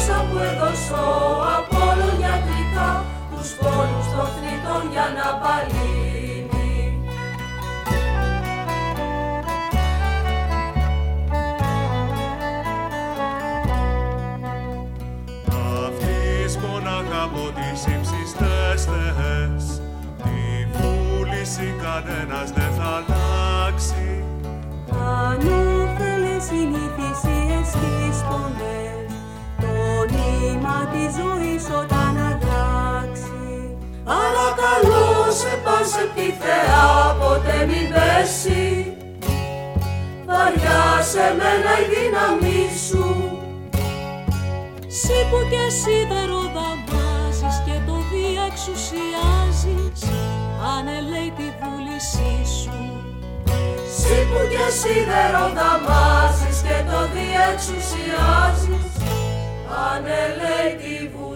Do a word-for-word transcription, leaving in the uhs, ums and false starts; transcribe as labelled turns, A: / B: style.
A: τόσα που έδωσω από όλο γιατρικά, τους πόνους των θνητών για να παλύνει.
B: Αυτής μονάχα από τις ύψιστες θεές, τη βούληση κανένας δεν θα αλλάξει.
C: Ανώφελες συνηθισίες τις πονές, το νήμα της ζωής όταν αδράξει.
A: Αλλά καλό σε πας σε τη θεά, ποτέ μην πέσει, βαριά σε μένα η δύναμή σου.
C: Συ που και σίδερο δαμάζεις και το διεξουσιάζεις, ανελέει τη βούλησή σου.
A: Συ που και σίδερο δαμάζεις και το διεξουσιάζεις, ανελέει τη βούλησή σου.